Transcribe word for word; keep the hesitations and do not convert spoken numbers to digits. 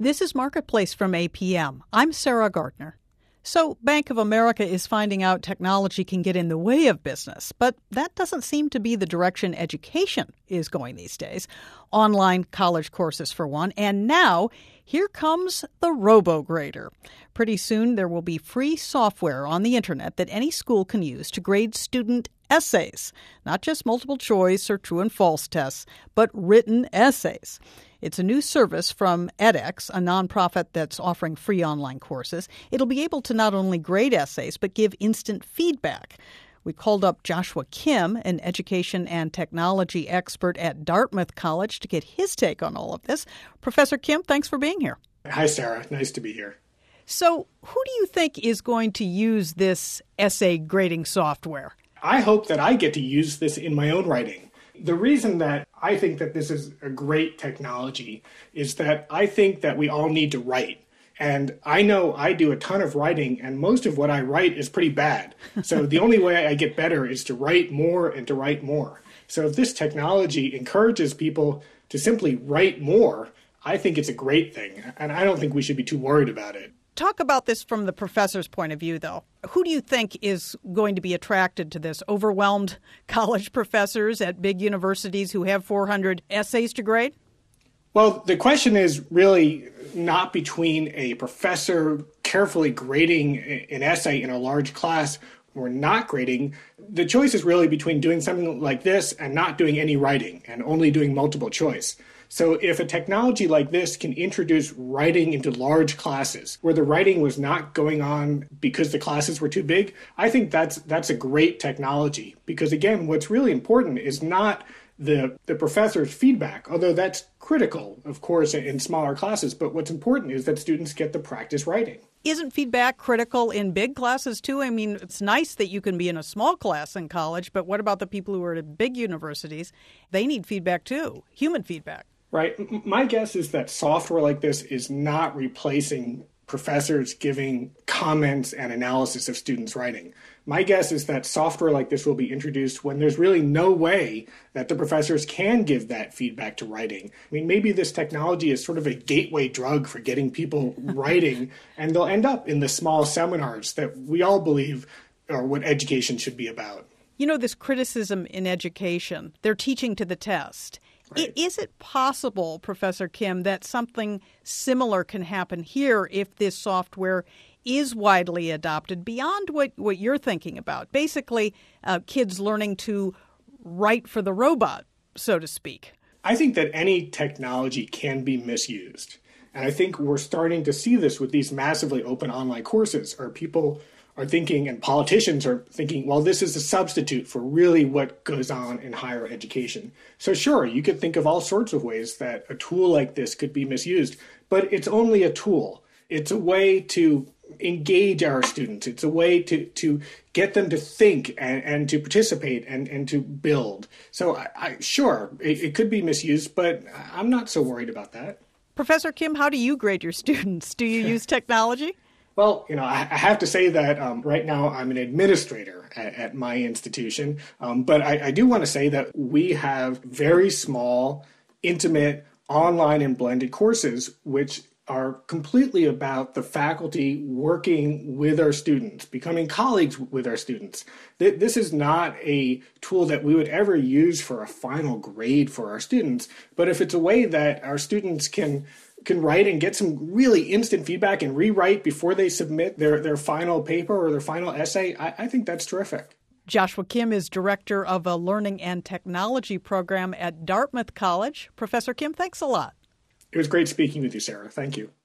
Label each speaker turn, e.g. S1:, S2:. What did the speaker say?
S1: This is Marketplace from A P M. I'm Sarah Gardner. So, Bank of America is finding out technology can get in the way of business, but that doesn't seem to be the direction education is going these days. Online college courses, for one, and now here comes the RoboGrader. Pretty soon there will be free software on the internet that any school can use to grade student essays, not just multiple choice or true and false tests, but written essays. It's a new service from edX, a nonprofit that's offering free online courses. It'll be able to not only grade essays, but give instant feedback. We called up Joshua Kim, an education and technology expert at Dartmouth College, to get his take on all of this. Professor Kim, thanks for being here.
S2: Hi, Sarah. Nice to be here.
S1: So who do you think is going to use this essay grading software?
S2: I hope that I get to use this in my own writing. The reason that I think that this is a great technology is that I think that we all need to write. And I know I do a ton of writing, and most of what I write is pretty bad. So the only way I get better is to write more and to write more. So if this technology encourages people to simply write more, I think it's a great thing. And I don't think we should be too worried about it.
S1: Talk about this from the professor's point of view, though. Who do you think is going to be attracted to this? Overwhelmed college professors at big universities who have four hundred essays to grade?
S2: Well, the question is really not between a professor carefully grading an essay in a large class or not grading. The choice is really between doing something like this and not doing any writing and only doing multiple choice. So if a technology like this can introduce writing into large classes where the writing was not going on because the classes were too big, I think that's that's a great technology. Because again, what's really important is not the, the professor's feedback, although that's critical, of course, in smaller classes. But what's important is that students get the practice writing.
S1: Isn't feedback critical in big classes, too? I mean, it's nice that you can be in a small class in college, but what about the people who are at big universities? They need feedback, too, human feedback.
S2: Right. My guess is that software like this is not replacing professors giving comments and analysis of students' writing. My guess is that software like this will be introduced when there's really no way that the professors can give that feedback to writing. I mean, maybe this technology is sort of a gateway drug for getting people writing, and they'll end up in the small seminars that we all believe are what education should be about.
S1: You know, this criticism in education, they're teaching to the test.
S2: Right.
S1: Is it possible, Professor Kim, that something similar can happen here if this software is widely adopted beyond what, what you're thinking about? Basically, uh, kids learning to write for the robot, so to speak.
S2: I think that any technology can be misused. And I think we're starting to see this with these massively open online courses, or people are thinking, and politicians are thinking, well, this is a substitute for really what goes on in higher education. So sure, you could think of all sorts of ways that a tool like this could be misused, but it's only a tool. It's a way to engage our students. It's a way to, to get them to think and, and to participate and, and to build. So I, I, sure, it, it could be misused, but I'm not so worried about that.
S1: Professor Kim, how do you grade your students? Do you use technology?
S2: Well, you know, I have to say that um, right now I'm an administrator at, at my institution, um, but I, I do want to say that we have very small, intimate, online and blended courses, which are completely about the faculty working with our students, becoming colleagues with our students. This is not a tool that we would ever use for a final grade for our students, but if it's a way that our students can can write and get some really instant feedback and rewrite before they submit their, their final paper or their final essay, I, I think that's terrific.
S1: Joshua Kim is director of a learning and technology program at Dartmouth College. Professor Kim, thanks a lot.
S2: It was great speaking with you, Sarah. Thank you.